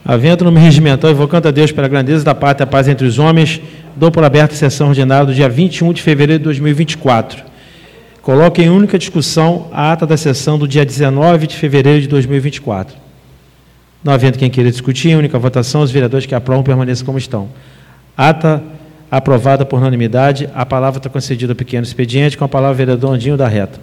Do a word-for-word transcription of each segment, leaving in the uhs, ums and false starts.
Havendo no regimental, invocando a Deus pela grandeza da pátria e a paz entre os homens, dou por aberta a sessão ordinária do dia vinte e um de fevereiro de dois mil e vinte e quatro. Coloco em única discussão a ata da sessão do dia dezenove de fevereiro de dois mil e vinte e quatro. Não havendo quem queira discutir, em única votação, os vereadores que aprovam permaneçam como estão. Ata aprovada por unanimidade. A palavra está concedida ao pequeno expediente, com a palavra o vereador Andinho da Reta.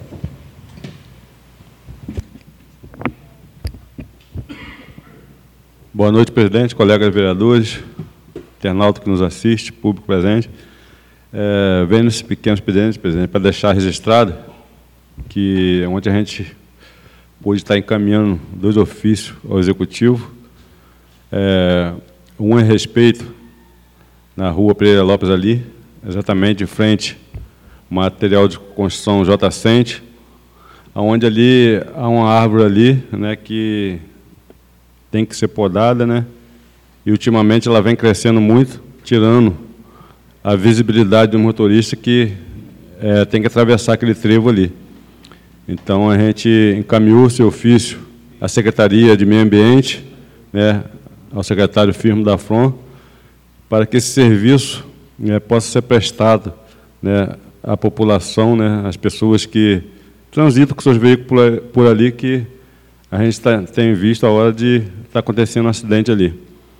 Boa noite, presidente, colegas vereadores, internauta que nos assiste, público presente. É, venho nesse pequeno expediente, presidente, para deixar registrado que ontem a gente pôde estar encaminhando dois ofícios ao Executivo. É, um a respeito na rua Pereira Lopes ali, exatamente de frente ao material de construção J Cente, onde ali há uma árvore ali, né, que tem que ser podada, né? E ultimamente ela vem crescendo muito, tirando a visibilidade do motorista que é, tem que atravessar aquele trevo ali. Então a gente encaminhou esse ofício à Secretaria de Meio Ambiente, né, ao secretário Firmo da Fron, para que esse serviço, né, possa ser prestado, né, à população, né, às pessoas que transitam com seus veículos por, por ali, que a gente tá, tem visto a hora de estar tá acontecendo um acidente ali.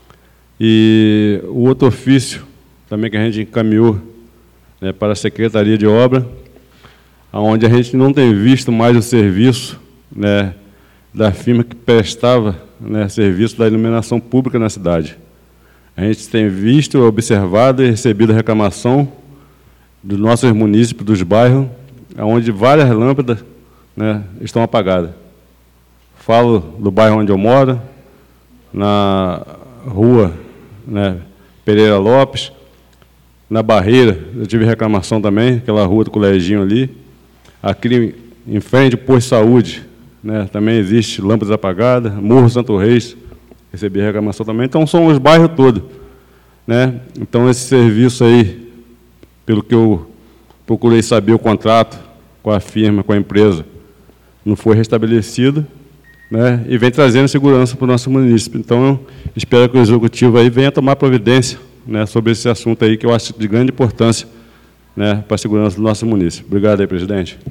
E o outro ofício também que a gente encaminhou, né, para a Secretaria de Obra, onde a gente não tem visto mais o serviço, né, da firma que prestava, né, serviço da iluminação pública na cidade. A gente tem visto, observado e recebido reclamação dos nossos munícipes, dos bairros, onde várias lâmpadas, né, estão apagadas. Falo do bairro onde eu moro, na rua, né, Pereira Lopes, na Barreira, eu tive reclamação também, aquela rua do Coleginho ali. Aqui em frente ao posto de saúde, né, também existe lâmpadas apagadas, Morro Santo Reis, recebi reclamação também. Então, são os bairros todos, né? Então, esse serviço aí, pelo que eu procurei saber, o contrato com a firma, com a empresa, não foi restabelecido, né, e vem trazendo segurança para o nosso município. Então, eu espero que o Executivo aí venha tomar providência, né, sobre esse assunto aí, que eu acho de grande importância, né, para a segurança do nosso município. Obrigado aí, presidente.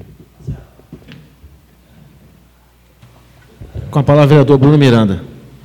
Com a palavra, o vereador Bruno Miranda.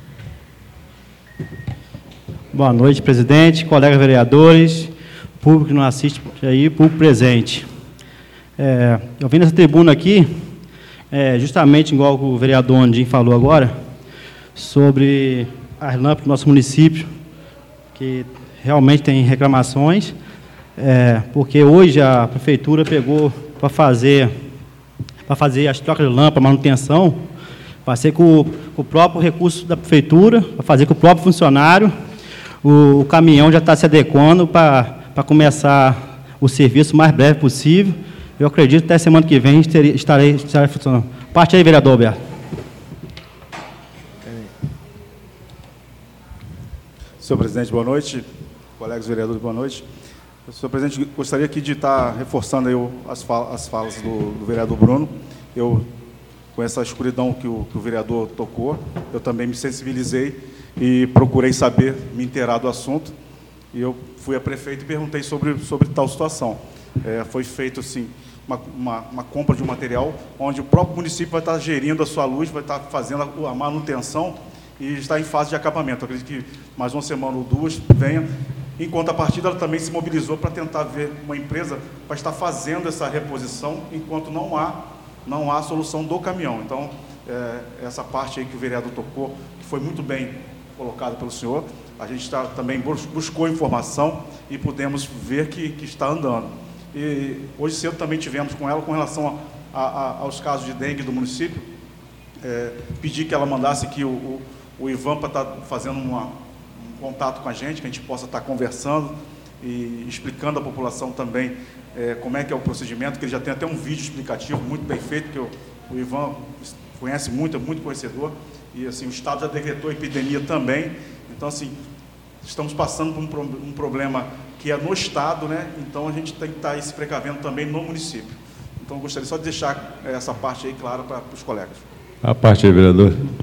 Boa noite, presidente, colegas vereadores, público que não assiste aí, público presente. É, eu vim nessa tribuna aqui, É, justamente igual o vereador Andim falou agora, sobre as lâmpadas do nosso município, que realmente tem reclamações, é, porque hoje a prefeitura pegou para fazer, para fazer as trocas de lâmpada, manutenção, vai ser com, com o próprio recurso da prefeitura, vai fazer com o próprio funcionário. O, o caminhão já está se adequando para, para começar o serviço o mais breve possível. Eu acredito que até semana que vem estarei, estarei funcionando. Parte aí, vereador Alberto. Senhor presidente, boa noite. Colegas vereadores, boa noite. Senhor presidente, gostaria aqui de estar reforçando aí o, as, falas, as falas do, do vereador Bruno. Eu, com essa escuridão que o, que o vereador tocou, eu também me sensibilizei e procurei saber, me inteirar do assunto. E eu fui a prefeito e perguntei sobre, sobre tal situação. É, foi feito, assim, uma, uma, uma compra de um material onde o próprio município vai estar gerindo a sua luz, vai estar fazendo a, a manutenção e está em fase de acabamento. Eu acredito que mais uma semana ou duas venha. Em contrapartida, ela também se mobilizou para tentar ver uma empresa para estar fazendo essa reposição, enquanto não há, não há solução do caminhão. Então, é, essa parte aí que o vereador tocou, que foi muito bem colocada pelo senhor, a gente tá, também buscou informação e pudemos ver que, que está andando. E hoje cedo também tivemos com ela, com relação a, a, aos casos de dengue do município, é, pedi que ela mandasse que o, o, o Ivan para estar fazendo uma, um contato com a gente, que a gente possa estar conversando e explicando à população também é, como é que é o procedimento, que ele já tem até um vídeo explicativo muito bem feito, que o, o Ivan conhece muito, é muito conhecedor, e assim, o Estado já decretou epidemia também. Então, assim, estamos passando por um, pro, um problema que é no Estado, né? Então a gente tem que estar aí se precavendo também no município. Então eu gostaria só de deixar essa parte aí clara para, para os colegas. A parte aí, vereador.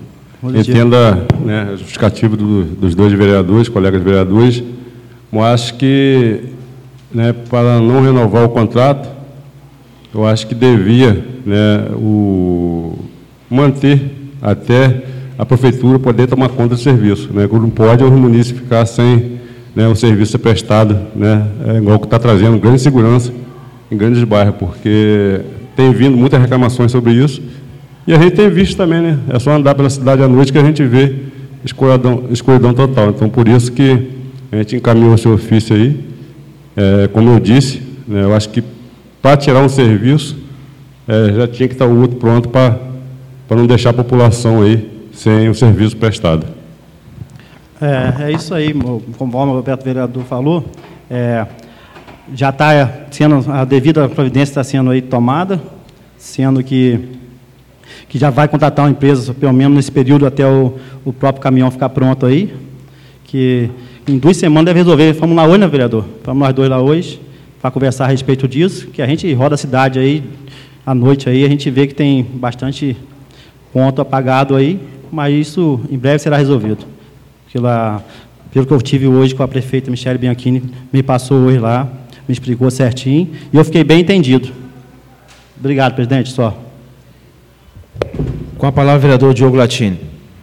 entenda, né, o justificativo do, dos dois vereadores, colegas vereadores, mas acho que, né, para não renovar o contrato, eu acho que devia, né, o, manter até a prefeitura poder tomar conta do serviço, né? Não pode o município ficar sem, né, o serviço ser prestado, né, é igual que está trazendo grande segurança em grandes bairros, porque tem vindo muitas reclamações sobre isso, e a gente tem visto também, né, é só andar pela cidade à noite que a gente vê escuridão, escuridão total. Então, por isso que a gente encaminhou o seu ofício aí, é, como eu disse, né, eu acho que para tirar um serviço, é, já tinha que estar o outro pronto para para não deixar a população aí sem o serviço prestado. É, é isso aí, conforme o Roberto vereador falou, é, já está sendo, a devida providência está sendo aí tomada, sendo que, que já vai contratar uma empresa, pelo menos nesse período, até o, o próprio caminhão ficar pronto aí, que em duas semanas deve resolver. Vamos lá hoje, né, vereador? Vamos nós dois lá hoje, para conversar a respeito disso, que a gente roda a cidade aí, à noite aí, a gente vê que tem bastante ponto apagado aí, mas isso em breve será resolvido. Pela, pelo que eu tive hoje com a prefeita Michele Bianchini, me passou hoje lá, me explicou certinho, e eu fiquei bem entendido. Obrigado, presidente, só. Com a palavra, o vereador Diogo Latini.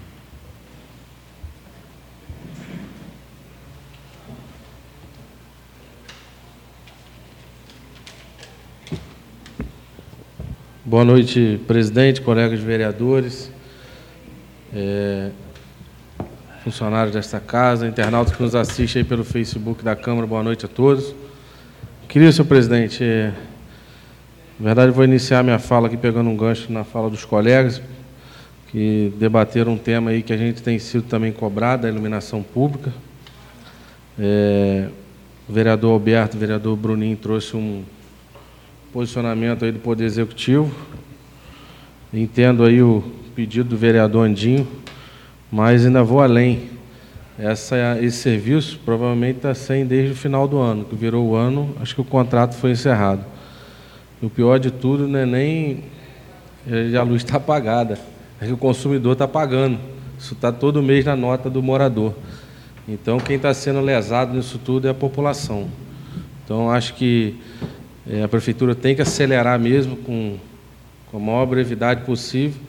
Boa noite, presidente, colegas vereadores, é, funcionários desta casa, internautas que nos assistem aí pelo Facebook da Câmara, boa noite a todos. Queria, senhor presidente, é, na verdade, eu vou iniciar minha fala aqui pegando um gancho na fala dos colegas, que debateram um tema aí que a gente tem sido também cobrado, a iluminação pública. É, o vereador Alberto, o vereador Bruninho trouxe um posicionamento aí do Poder Executivo. Entendo aí o pedido do vereador Andinho, mas ainda vou além. Essa, esse serviço provavelmente está sem desde o final do ano, que virou o ano, acho que o contrato foi encerrado. E o pior de tudo não é nem a luz está apagada, é que o consumidor está pagando. Isso está todo mês na nota do morador. Então, quem está sendo lesado nisso tudo é a população. Então, acho que É, a prefeitura tem que acelerar mesmo com, com a maior brevidade possível,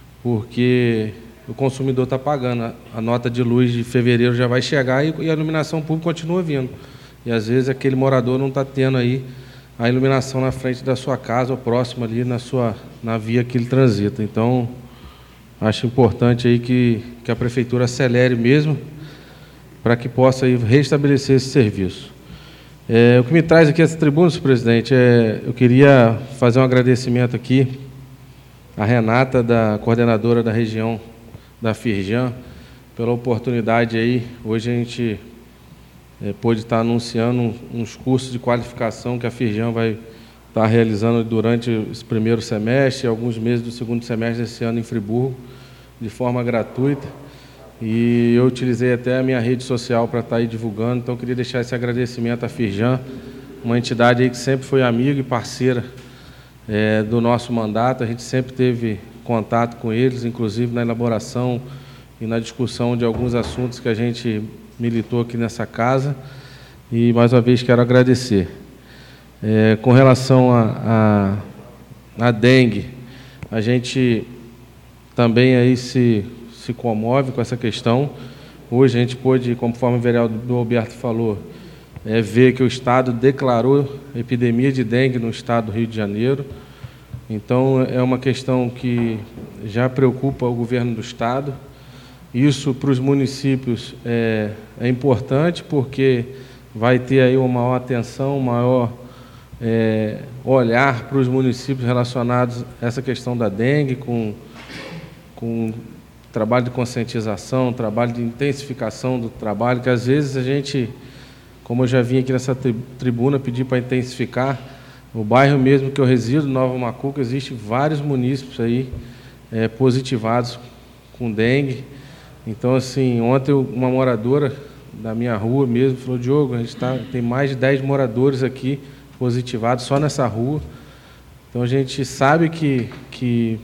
porque o consumidor está pagando. A, a nota de luz de fevereiro já vai chegar e, e a iluminação pública continua vindo. E, às vezes, aquele morador não está tendo aí a iluminação na frente da sua casa ou próximo ali na, sua, na via que ele transita. Então, acho importante aí que, que a prefeitura acelere mesmo para que possa aí restabelecer esse serviço. É, o que me traz aqui essa tribuna, senhor presidente, é, eu queria fazer um agradecimento aqui à Renata, da coordenadora da região da Firjan, pela oportunidade aí. Hoje a gente é, pôde estar anunciando uns cursos de qualificação que a Firjan vai estar realizando durante esse primeiro semestre, alguns meses do segundo semestre desse ano em Friburgo, de forma gratuita. E eu utilizei até a minha rede social para estar aí divulgando, então eu queria deixar esse agradecimento à Firjan, uma entidade aí que sempre foi amiga e parceira é, do nosso mandato. A gente sempre teve contato com eles, inclusive na elaboração e na discussão de alguns assuntos que a gente militou aqui nessa casa. E, mais uma vez, quero agradecer. É, com relação à a, a, a dengue, a gente também aí se... se comove com essa questão. Hoje a gente pôde, conforme o vereador Alberto falou, é, ver que o Estado declarou epidemia de dengue no Estado do Rio de Janeiro. Então, é uma questão que já preocupa o governo do Estado. Isso, para os municípios, é, é importante, porque vai ter aí uma maior atenção, um maior é, olhar para os municípios relacionados a essa questão da dengue, com... com trabalho de conscientização, trabalho de intensificação do trabalho, que às vezes a gente, como eu já vim aqui nessa tribuna pedir para intensificar, o bairro mesmo que eu resido, Nova Macuca, existe vários munícipes aí é, positivados com dengue. Então, assim, ontem uma moradora da minha rua mesmo falou: Diogo, a gente tá, tem mais de dez moradores aqui positivados só nessa rua. Então, a gente sabe que... que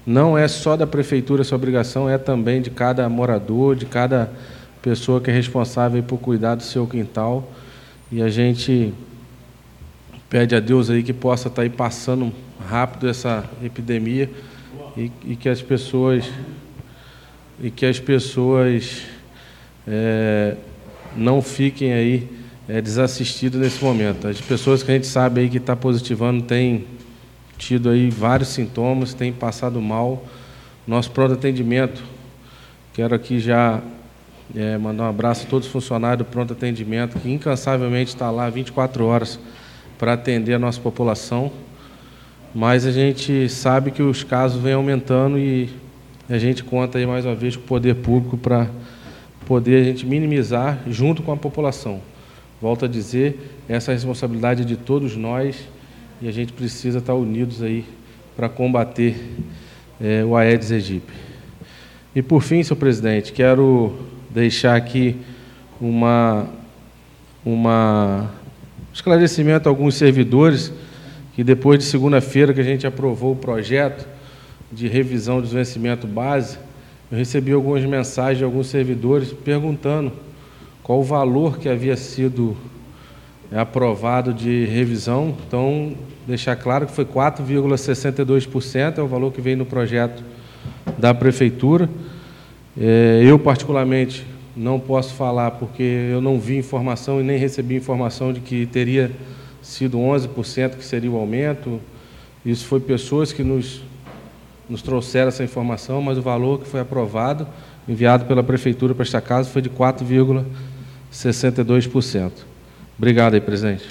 não é só da prefeitura essa obrigação, é também de cada morador, de cada pessoa que é responsável por cuidar do seu quintal. E a gente pede a Deus aí que possa estar aí passando rápido essa epidemia e, e que as pessoas e que as pessoas é, não fiquem aí é, desassistidas nesse momento. As pessoas que a gente sabe aí que está positivando têm tido aí vários sintomas, têm passado mal. Nosso pronto atendimento, quero aqui já é, mandar um abraço a todos os funcionários do pronto atendimento, que incansavelmente está lá vinte e quatro horas para atender a nossa população, mas a gente sabe que os casos vêm aumentando e a gente conta aí mais uma vez com o poder público para poder a gente minimizar junto com a população. Volto a dizer, essa é a responsabilidade de todos nós e a gente precisa estar unidos aí para combater é, o Aedes aegypti. E por fim, senhor presidente, quero deixar aqui uma, uma esclarecimento a alguns servidores que depois de segunda-feira que a gente aprovou o projeto de revisão do vencimento base, eu recebi algumas mensagens de alguns servidores perguntando qual o valor que havia sido aprovado de revisão. Então, deixar claro que foi quatro vírgula sessenta e dois por cento, é o valor que vem no projeto da Prefeitura. Eu, particularmente, não posso falar porque eu não vi informação e nem recebi informação de que teria sido onze por cento que seria o aumento. Isso foi pessoas que nos, nos trouxeram essa informação, mas o valor que foi aprovado, enviado pela Prefeitura para esta casa, foi de quatro vírgula sessenta e dois por cento. Obrigado aí, presidente.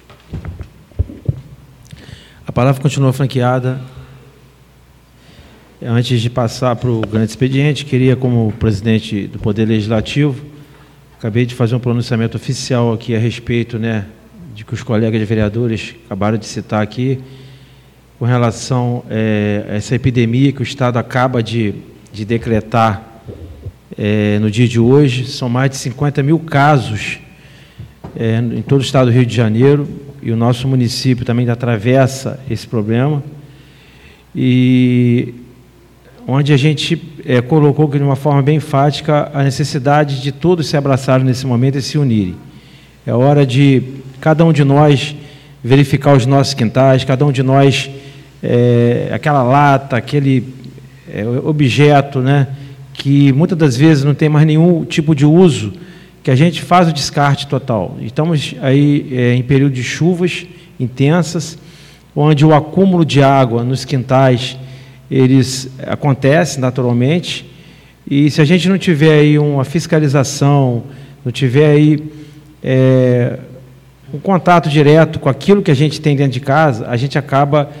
A palavra continua franqueada. Antes de passar para o grande expediente, queria, como presidente do Poder Legislativo, acabei de fazer um pronunciamento oficial aqui a respeito, né, de que os colegas vereadores acabaram de citar aqui, com relação é, a essa epidemia que o Estado acaba de, de decretar é, no dia de hoje. São mais de cinquenta mil casos é, em todo o Estado do Rio de Janeiro, e o nosso município também atravessa esse problema. E onde a gente é, colocou de uma forma bem enfática a necessidade de todos se abraçarem nesse momento e se unirem. É hora de cada um de nós verificar os nossos quintais, cada um de nós, é, aquela lata, aquele é, objeto, né, que muitas das vezes não tem mais nenhum tipo de uso, que a gente faz o descarte total. Estamos aí é, em período de chuvas intensas, onde o acúmulo de água nos quintais eles acontecem naturalmente, e se a gente não tiver aí uma fiscalização, não tiver aí é, um contato direto com aquilo que a gente tem dentro de casa, a gente acaba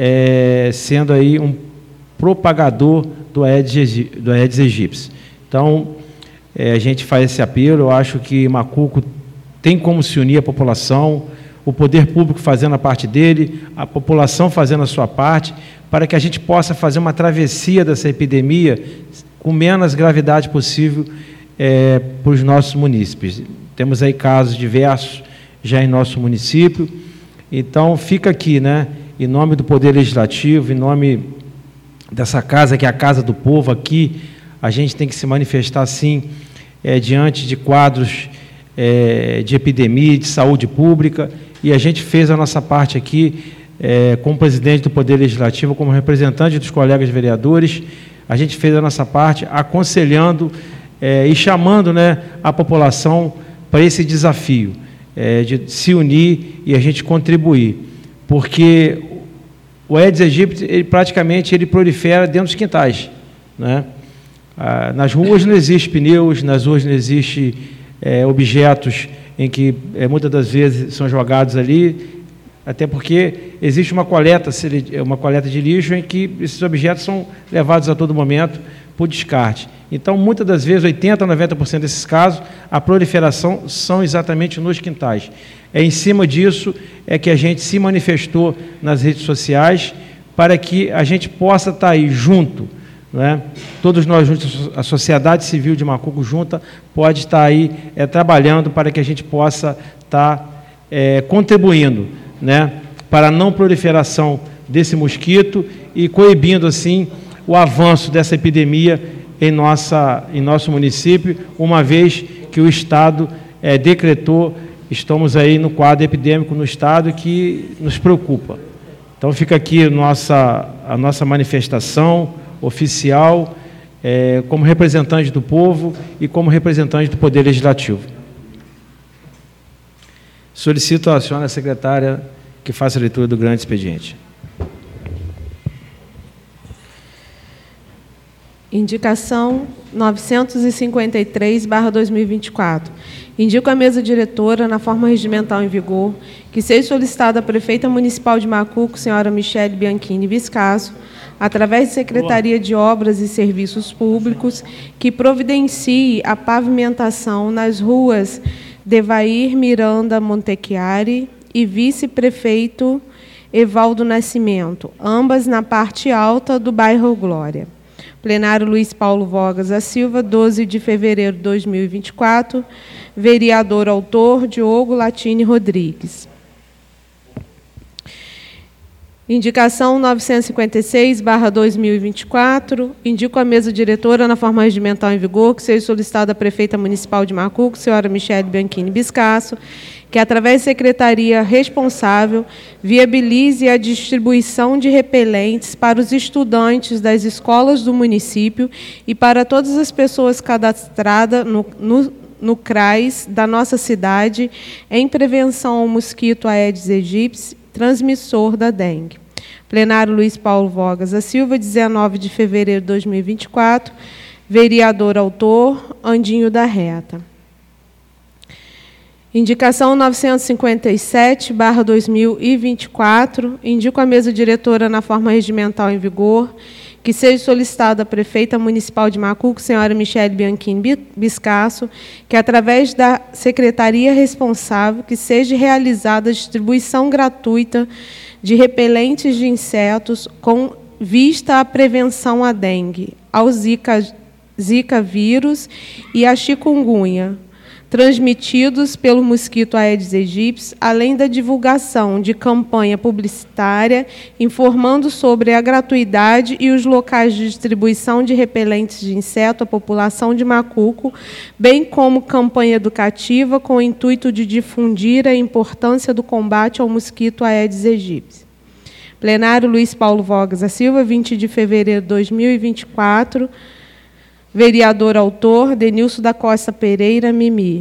é, sendo aí um propagador do Aedes, do Aedes aegypti. Então, é, a gente faz esse apelo. Eu acho que Macuco tem como se unir a população, o poder público fazendo a parte dele, a população fazendo a sua parte, para que a gente possa fazer uma travessia dessa epidemia com menos gravidade possível é, para os nossos munícipes. Temos aí casos diversos já em nosso município. Então, fica aqui, né, em nome do Poder Legislativo, em nome dessa casa, que é a Casa do Povo, aqui a gente tem que se manifestar, sim, é, diante de quadros é, de epidemia, de saúde pública, e a gente fez a nossa parte aqui, é, como presidente do Poder Legislativo, como representante dos colegas vereadores, a gente fez a nossa parte aconselhando é, e chamando, né, a população para esse desafio, é, de se unir e a gente contribuir, porque o Aedes aegypti, ele praticamente ele prolifera dentro dos quintais, né? Ah, nas ruas não existe pneus, nas ruas não existe é, objetos em que é, muitas das vezes são jogados ali, até porque existe uma coleta, uma coleta de lixo em que esses objetos são levados a todo momento por descarte. Então, muitas das vezes, oitenta por cento, noventa por cento desses casos, a proliferação são exatamente nos quintais. É em cima disso é que a gente se manifestou nas redes sociais para que a gente possa estar aí junto, né? Todos nós juntos, a sociedade civil de Macuco junta, pode estar aí é, trabalhando para que a gente possa estar é, contribuindo, né, para a não proliferação desse mosquito e coibindo, assim, o avanço dessa epidemia em, nossa, em nosso município, uma vez que o Estado é, decretou, estamos aí no quadro epidêmico no Estado que nos preocupa. Então fica aqui nossa, a nossa manifestação oficial, é, como representante do povo e como representante do Poder Legislativo. Solicito à senhora secretária que faça a leitura do grande expediente. Indicação novecentos e cinquenta e três barra dois mil e vinte e quatro. Indico à mesa diretora, na forma regimental em vigor, que seja solicitada à prefeita municipal de Macuco, senhora Michele Bianchini Biscasso, através de Secretaria de Obras e Serviços Públicos, que providencie a pavimentação nas ruas Devair Miranda Montechiari e vice-prefeito Evaldo Nascimento, ambas na parte alta do bairro Glória. Plenário Luiz Paulo Vogas da Silva, doze de fevereiro de dois mil e vinte e quatro. Vereador autor, Diogo Latini Rodrigues. Indicação novecentos e cinquenta e seis barra dois mil e vinte e quatro. Indico à mesa diretora, na forma regimental em vigor, que seja solicitada a prefeita municipal de Macuco, senhora Michele Bianchini Biscasso, que, através da secretaria responsável, viabilize a distribuição de repelentes para os estudantes das escolas do município e para todas as pessoas cadastradas no, no, no C R A S da nossa cidade em prevenção ao mosquito Aedes aegypti, transmissor da dengue. Plenário Luiz Paulo Vogas da Silva, dezenove de fevereiro de dois mil e vinte e quatro. Vereador autor, Andinho da Reta. Indicação novecentos e cinquenta e sete barra dois mil e vinte e quatro. Indico à mesa diretora, na forma regimental em vigor, que seja solicitada a prefeita municipal de Macuco, senhora Michele Bianchini Biscasso, que, através da secretaria responsável, que seja realizada a distribuição gratuita de repelentes de insetos com vista à prevenção à dengue, ao Zika, Zika vírus e à chikungunya, transmitidos pelo mosquito Aedes aegypti, além da divulgação de campanha publicitária informando sobre a gratuidade e os locais de distribuição de repelentes de inseto à população de Macuco, bem como campanha educativa com o intuito de difundir a importância do combate ao mosquito Aedes aegypti. Plenário Luiz Paulo Vogas da Silva, vinte de fevereiro de dois mil e vinte e quatro. Vereador autor, Denilson da Costa Pereira, Mimi.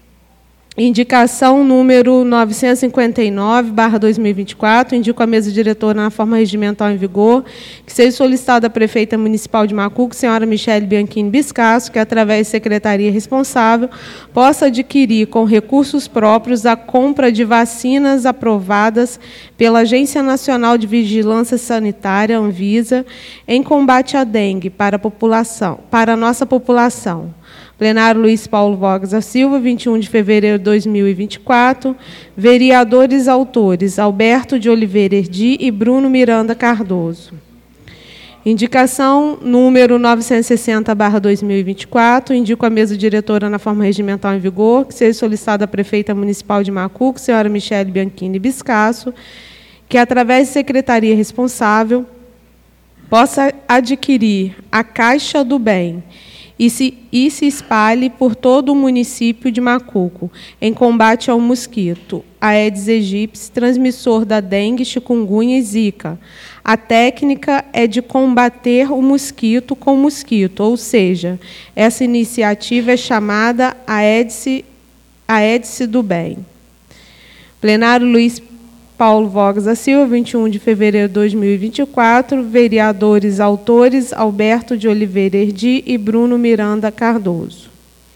Indicação número novecentos e cinquenta e nove barra dois mil e vinte e quatro. Indico à mesa diretora, na forma regimental em vigor, que seja solicitada a prefeita municipal de Macuco, senhora Michele Bianchini Biscasso, que, através da secretaria responsável, possa adquirir com recursos próprios a compra de vacinas aprovadas pela Agência Nacional de Vigilância Sanitária, Anvisa, em combate à dengue para a população, para a nossa população. Plenário Luiz Paulo Vogas da Silva, vinte e um de fevereiro de dois mil e vinte e quatro. Vereadores autores, Alberto de Oliveira Erdi e Bruno Miranda Cardoso. Indicação número novecentos e sessenta barra dois mil e vinte e quatro. Indico à mesa diretora, na forma regimental em vigor, que seja solicitada a prefeita municipal de Macuco, senhora Michele Bianchini Biscasso, que, através de secretaria responsável, possa adquirir a Caixa do Bem e se, e se espalhe por todo o município de Macuco, em combate ao mosquito Aedes aegypti, transmissor da dengue, chikungunya e zika. A técnica é de combater o mosquito com mosquito, ou seja, essa iniciativa é chamada Aedes, Aedes do Bem. Plenário Luiz Paulo Vogas da Silva, vinte e um de fevereiro de dois mil e vinte e quatro. Vereadores autores, Alberto de Oliveira Erdi e Bruno Miranda Cardoso.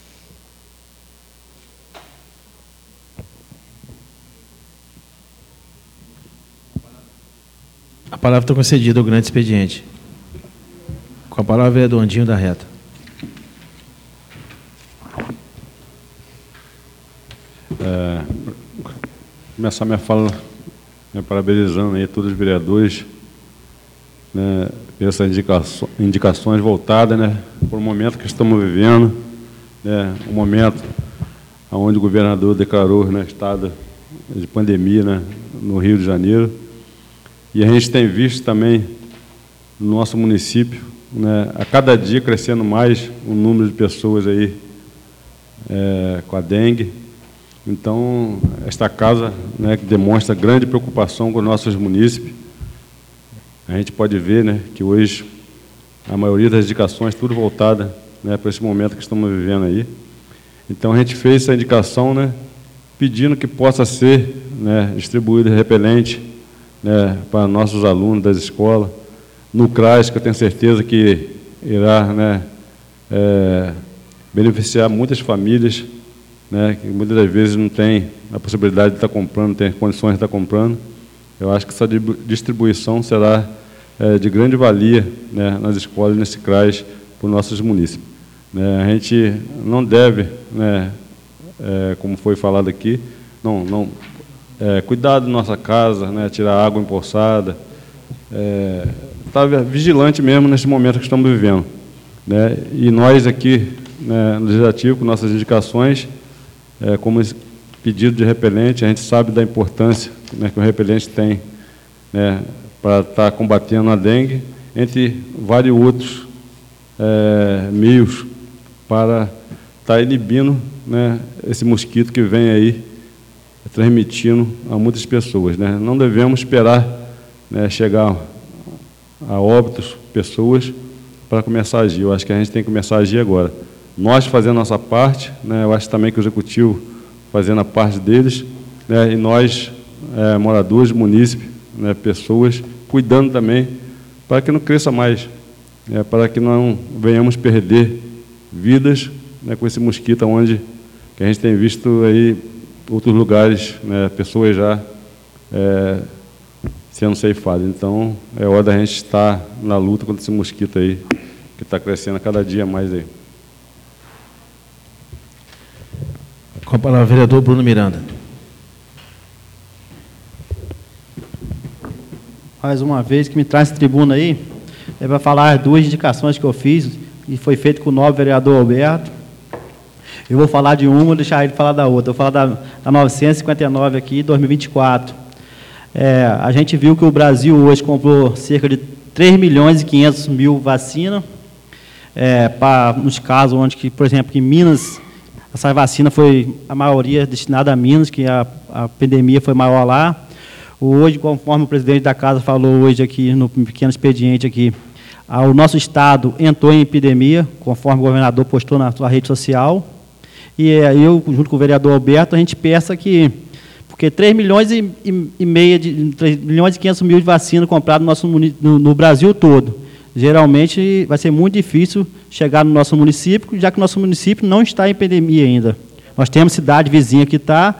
A palavra está concedida ao grande expediente. Com a palavra, vereador Andinho da Reta. É, começar minha fala, né, parabenizando aí todos os vereadores, né, essas indicações, indicações voltadas, né, por um momento que estamos vivendo, né, um momento onde o governador declarou, né, estado de pandemia, né, no Rio de Janeiro. E a gente tem visto também no nosso município, né, a cada dia crescendo mais o número de pessoas aí é, com a dengue. Então, esta casa, né, que demonstra grande preocupação com os nossos munícipes. A gente pode ver, né, que hoje a maioria das indicações tudo voltada, né, para esse momento que estamos vivendo aí. Então, a gente fez essa indicação, né, pedindo que possa ser, né, distribuído repelente, né, para nossos alunos das escolas, no CRAS, que eu tenho certeza que irá, né, é, beneficiar muitas famílias, né, que muitas das vezes não tem a possibilidade de estar comprando, não tem condições de estar comprando. Eu acho que essa distribuição será é, de grande valia, né, nas escolas, nesse CRAS, para os nossos munícipes. Né, a gente não deve, né, é, como foi falado aqui, não, não, é, cuidar da nossa casa, né, tirar água empoçada, é, estar vigilante mesmo nesse momento que estamos vivendo. Né, e nós aqui, né, no Legislativo, com nossas indicações, é, como esse pedido de repelente, a gente sabe da importância, né, que o repelente tem, né, para estar combatendo a dengue, entre vários outros é, meios para estar inibindo, né, esse mosquito que vem aí transmitindo a muitas pessoas. Né. Não devemos esperar, né, chegar a óbitos, pessoas, para começar a agir. Eu acho que a gente tem que começar a agir agora. Nós fazendo a nossa parte, né, eu acho também que o Executivo fazendo a parte deles, né, e nós, é, moradores, munícipes, né, pessoas, cuidando também, para que não cresça mais, né, para que não venhamos perder vidas, né, com esse mosquito, onde que a gente tem visto aí outros lugares, né, pessoas já é, sendo ceifadas. Então, é hora da gente estar na luta contra esse mosquito aí, que está crescendo a cada dia mais aí. Com a palavra, vereador Bruno Miranda. Mais uma vez que me traz essa tribuna aí, é para falar as duas indicações que eu fiz, e foi feito com o novo vereador Alberto. Eu vou falar de uma, vou deixar ele falar da outra. Eu vou falar da, da novecentos e cinquenta e nove aqui, dois mil e vinte e quatro. É, a gente viu que o Brasil hoje comprou cerca de três milhões e quinhentos mil vacinas, é, para, nos casos onde, que, por exemplo, em Minas, essa vacina foi, a maioria, destinada a Minas, que a, a pandemia foi maior lá. Hoje, conforme o presidente da Casa falou hoje aqui, no pequeno expediente aqui, a, o nosso Estado entrou em epidemia, conforme o governador postou na sua rede social. E é, eu, junto com o vereador Alberto, a gente pensa que, porque três milhões e, e, e meia, de, três milhões e quinhentos mil de vacina compradas no, nosso, no, no Brasil todo, geralmente vai ser muito difícil chegar no nosso município, já que o nosso município não está em epidemia ainda. Nós temos cidade vizinha que está,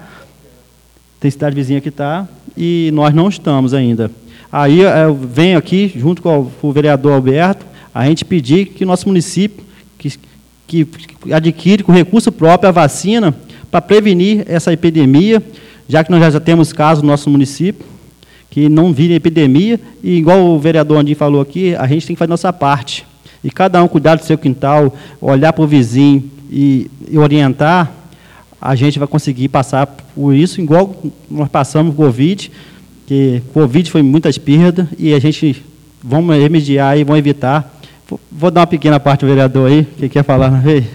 tem cidade vizinha que está, e nós não estamos ainda. Aí eu venho aqui, junto com o, com o vereador Alberto, a gente pedir que o nosso município, que, que adquire com recurso próprio a vacina para prevenir essa epidemia, já que nós já temos casos no nosso município, que não vire epidemia, e igual o vereador Andim falou aqui, a gente tem que fazer a nossa parte. E cada um cuidar do seu quintal, olhar para o vizinho e, e orientar, a gente vai conseguir passar por isso, igual nós passamos com o Covid, que o Covid foi muitas perdas, e a gente vamos remediar e vamos evitar. Vou dar uma pequena parte ao vereador aí, que quer falar, não é?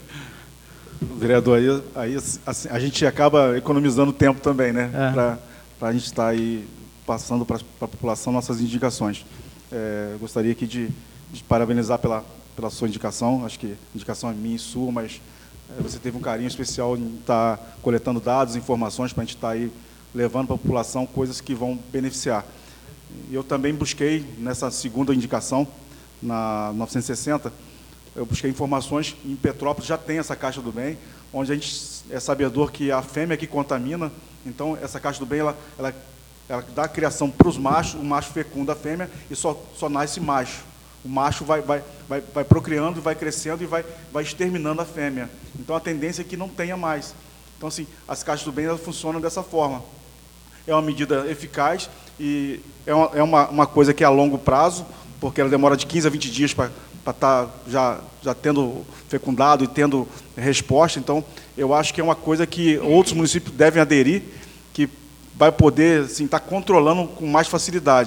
Vereador, aí, aí assim, a gente acaba economizando tempo também, né? É. Para a gente estar aí passando para a população nossas indicações. É, gostaria aqui de, de parabenizar pela, pela sua indicação. Acho que a indicação é minha e sua, mas é, você teve um carinho especial em estar coletando dados, informações, para a gente estar aí levando para a população coisas que vão beneficiar. Eu também busquei, nessa segunda indicação, na novecentos e sessenta, eu busquei informações, em Petrópolis já tem essa Caixa do Bem, onde a gente é sabedor que a fêmea que contamina, então essa Caixa do Bem, ela, ela, ela dá a criação para os machos, o macho fecunda a fêmea e só, só nasce macho. O macho vai, vai, vai, vai procriando, vai crescendo e vai, vai exterminando a fêmea. Então a tendência é que não tenha mais. Então, assim, as Caixas do Bem elas funcionam dessa forma. É uma medida eficaz e é uma, é uma, uma coisa que é a longo prazo, porque ela demora de quinze a vinte dias para para estar já, já tendo fecundado e tendo resposta. Então, eu acho que é uma coisa que outros municípios devem aderir, que vai poder assim, estar controlando com mais facilidade.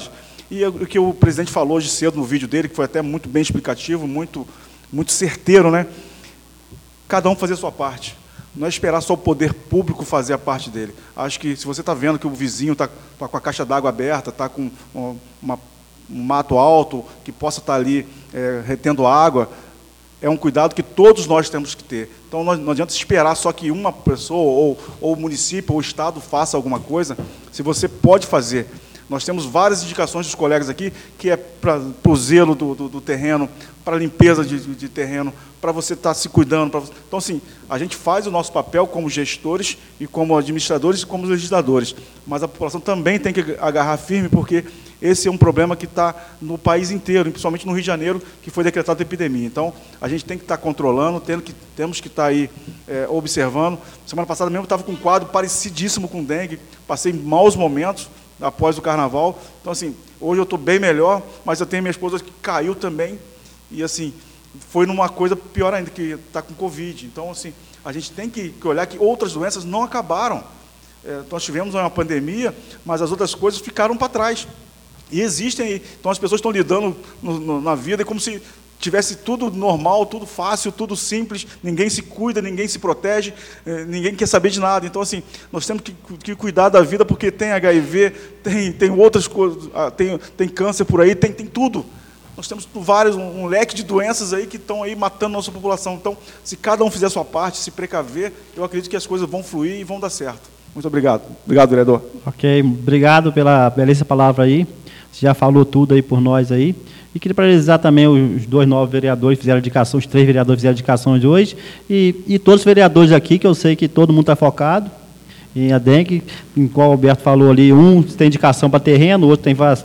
E o que o presidente falou hoje cedo no vídeo dele, que foi até muito bem explicativo, muito, muito certeiro, né? Cada um fazer a sua parte. Não é esperar só o poder público fazer a parte dele. Acho que, se você está vendo que o vizinho está tá com a caixa d'água aberta, está com uma, um mato alto, que possa estar tá ali é, retendo água, é um cuidado que todos nós temos que ter. Então, não, não adianta esperar só que uma pessoa, ou, ou o município, ou o Estado faça alguma coisa, se você pode fazer. Nós temos várias indicações dos colegas aqui, que é para o zelo do, do, do terreno, para a limpeza de, de terreno, para você estar se cuidando. Pra... Então, assim, a gente faz o nosso papel como gestores, e como administradores, e como legisladores. Mas a população também tem que agarrar firme, porque esse é um problema que está no país inteiro, principalmente no Rio de Janeiro, que foi decretada a epidemia. Então, a gente tem que estar controlando, tendo que, temos que estar aí é, observando. Semana passada mesmo eu estava com um quadro parecidíssimo com dengue, passei maus momentos após o carnaval. Então, assim, hoje eu estou bem melhor, mas eu tenho minha esposa que caiu também, e, assim, foi numa coisa pior ainda, que está com Covid. Então, assim, a gente tem que olhar que outras doenças não acabaram. É, nós tivemos uma pandemia, mas as outras coisas ficaram para trás. E existem aí. Então, as pessoas estão lidando no, no, na vida como se tivesse tudo normal, tudo fácil, tudo simples, ninguém se cuida, ninguém se protege, ninguém quer saber de nada. Então, assim, nós temos que, que cuidar da vida, porque tem agá i vê, tem, tem outras coisas, tem, tem câncer por aí, tem, tem tudo. Nós temos vários, um, um leque de doenças aí que estão aí matando a nossa população. Então, se cada um fizer a sua parte, se precaver, eu acredito que as coisas vão fluir e vão dar certo. Muito obrigado. Obrigado, vereador. Ok, obrigado pela belíssima palavra aí. Você já falou tudo aí por nós aí. E queria parabenizar também os dois novos vereadores que fizeram indicação, os três vereadores fizeram indicação de hoje, e, e todos os vereadores aqui, que eu sei que todo mundo está focado em a dengue, em qual o Alberto falou ali, um tem indicação para terreno, o outro tem para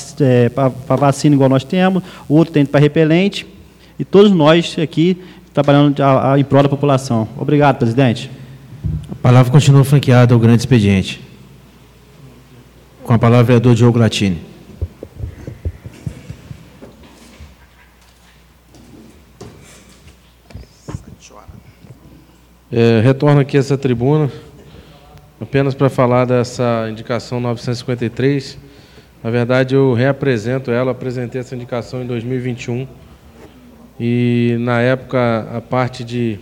é, vacina, igual nós temos, o outro tem para repelente, e todos nós aqui trabalhando a, a, em prol da população. Obrigado, presidente. A palavra continua franqueada ao grande expediente. Com a palavra, o vereador Diogo Latini. É, retorno aqui a essa tribuna, apenas para falar dessa indicação novecentos e cinquenta e três. Na verdade, eu reapresento ela, apresentei essa indicação em dois mil e vinte e um, e, na época, a parte de,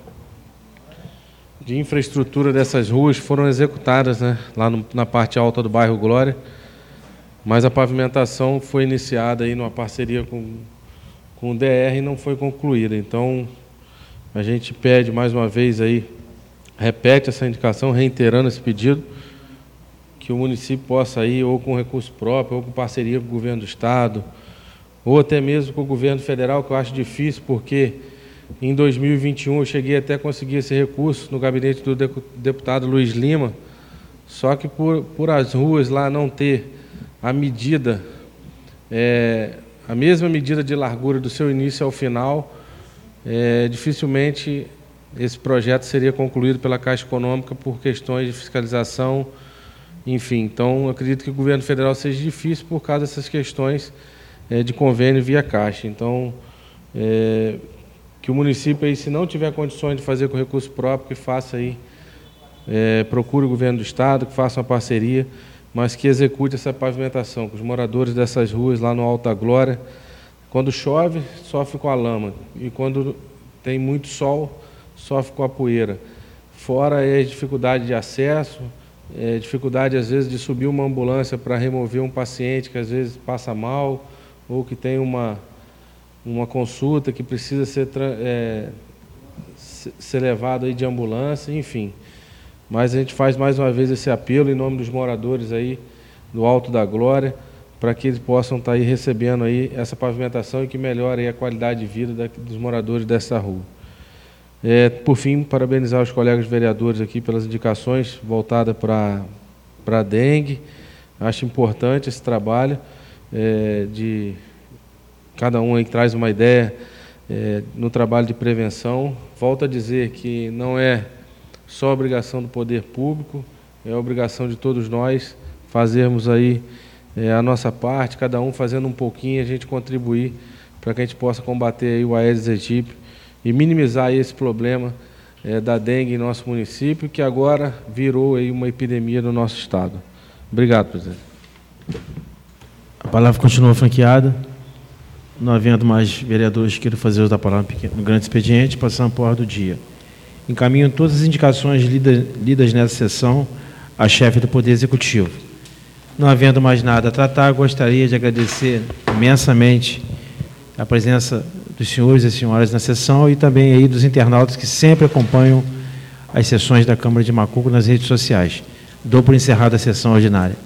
de infraestrutura dessas ruas foram executadas, né, lá no, na parte alta do bairro Glória, mas a pavimentação foi iniciada aí numa parceria com, com o D R e não foi concluída. Então, a gente pede mais uma vez aí, repete essa indicação, reiterando esse pedido, que o município possa ir ou com recurso próprio, ou com parceria com o governo do Estado, ou até mesmo com o governo federal, que eu acho difícil, porque em dois mil e vinte e um eu cheguei até a conseguir esse recurso no gabinete do deputado Luiz Lima, só que por, por as ruas lá não ter a medida, é, a mesma medida de largura do seu início ao final, É, dificilmente esse projeto seria concluído pela Caixa Econômica por questões de fiscalização, enfim. Então, eu acredito que o governo federal seja difícil por causa dessas questões é, de convênio via Caixa. Então, é, que o município, aí, se não tiver condições de fazer com recurso próprio, que faça aí, é, procure o governo do Estado, que faça uma parceria, mas que execute essa pavimentação, com os moradores dessas ruas lá no Alta Glória. Quando chove, sofre com a lama, e quando tem muito sol, sofre com a poeira. Fora a dificuldade de acesso, é, dificuldade, às vezes, de subir uma ambulância para remover um paciente que, às vezes, passa mal, ou que tem uma, uma consulta que precisa ser, é, ser levado aí de ambulância, enfim. Mas a gente faz, mais uma vez, esse apelo em nome dos moradores aí do Alto da Glória, para que eles possam estar aí recebendo aí essa pavimentação e que melhore aí a qualidade de vida da, dos moradores dessa rua. É, por fim, parabenizar os colegas vereadores aqui pelas indicações voltadas para para a dengue. Acho importante esse trabalho, é, de cada um aí que traz uma ideia é, no trabalho de prevenção. Volto a dizer que não é só obrigação do poder público, é obrigação de todos nós fazermos aí É, a nossa parte, cada um fazendo um pouquinho, a gente contribuir para que a gente possa combater aí o Aedes aegypti e minimizar aí esse problema é, da dengue em nosso município, que agora virou aí uma epidemia no nosso estado. Obrigado, presidente. A palavra continua franqueada. Não havendo mais vereadores que queiram fazer uso da palavra no grande expediente, passamos para a ordem do dia. Encaminho todas as indicações lidas, lidas nessa sessão à chefe do Poder Executivo. Não havendo mais nada a tratar, gostaria de agradecer imensamente a presença dos senhores e senhoras na sessão e também aí dos internautas que sempre acompanham as sessões da Câmara de Macuco nas redes sociais. Dou por encerrada a sessão ordinária.